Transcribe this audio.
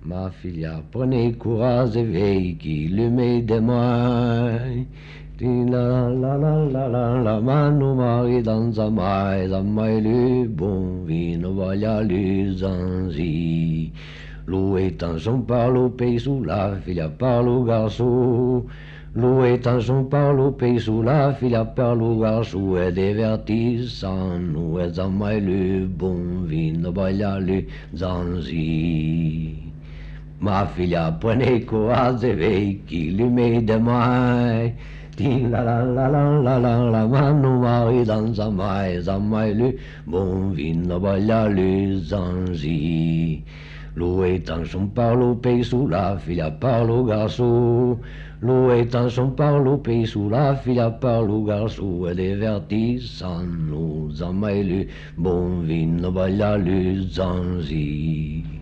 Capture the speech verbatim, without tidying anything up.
Ma figlia, prenez courage et veille qu'il met des mains. La la la la la la mano mari dans sa mai, sa mai le bon vino voglia le zanzi. L'eau est en son par l'eau pays sous la figlia par le garçon. L'eau est en son par l'eau pays sous la figlia par le garçon et divertissant nous et sa mai le bon vino voglia le zanzi. Ma figlia, prenez courage et veille qu'il lui met des mains. La la la la la la la mano mari dans sa mai, sa mai le bon vino voglia le zanzi. L'eau est en son par l'eau pays sous la figlia par le garçon. L'eau est en son par l'eau pays sous la figlia par le garçon et divertissant nous, sa mai le bon vino voglia le zanzi.